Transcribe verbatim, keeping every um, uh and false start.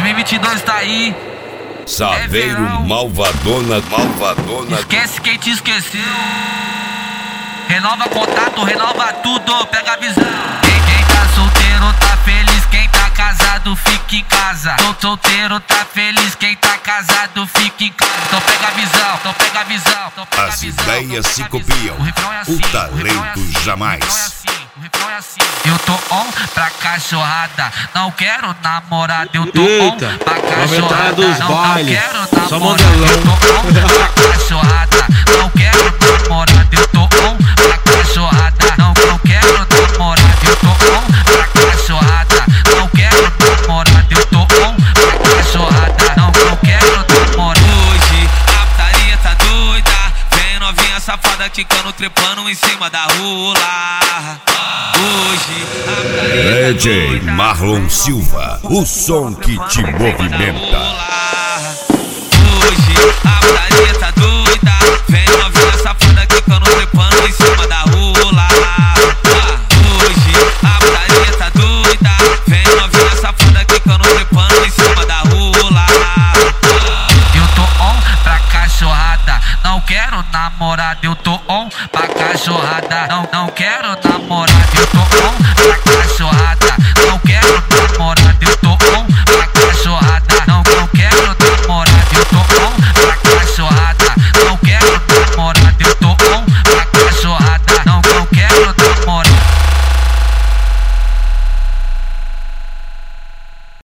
mil e vinte e dois tá aí. Saveiro, é malvadona, malvadona. Esquece quem te esqueceu. Renova contato, renova tudo, pega a visão. Quem, quem tá solteiro tá feliz, quem tá casado fica em casa. Tô solteiro tá feliz, quem tá casado fica em casa. Então pega a visão, então pega a visão. Então pega As a visão, ideias então se pega copiam, o, refrão é assim, o talento é assim, jamais. O refrão é assim, o refrão é assim. Eu tô on pra cachorrada, não quero namorada. Eu tô Eita, on pra cachorrada, dos não, baile. não quero namorada. Só modelão. Eu tô on pra cachorrada, não quero namorada. Eu tô on pra cachorrada, não, não quero namorada. Eu tô on pra cachorrada, não quero namorada. Eu tô on pra cachorrada, não, não quero namorada. Hoje a putaria tá doida, vem novinha safada quicando, trepando em cima da rula. Hoje a putaria D J Marlon Silva, o som que te movimenta. Hoje a putaria tá doida, vem novinha safada quicando, trepando em cima da rula. Hoje a putaria tá doida, vem novinha safada quicando, trepando em cima da rula. Eu tô on pra cachorrada, não quero namorada. Eu tô on pra cachorrada, não, não quero namorada. Eu tô on pra cachorrada, não quero namorada. Eu tô